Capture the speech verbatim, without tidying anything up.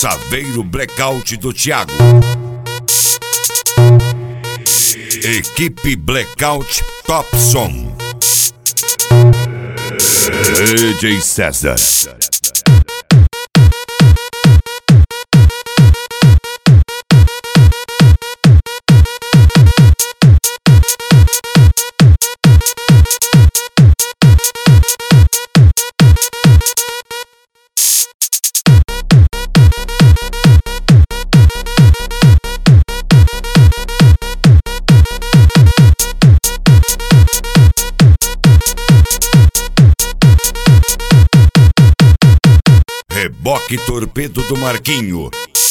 Saveiro Blackout do Thiago. Equipe Blackout Top Som. D J César. Reboque Torpedo do Marquinho.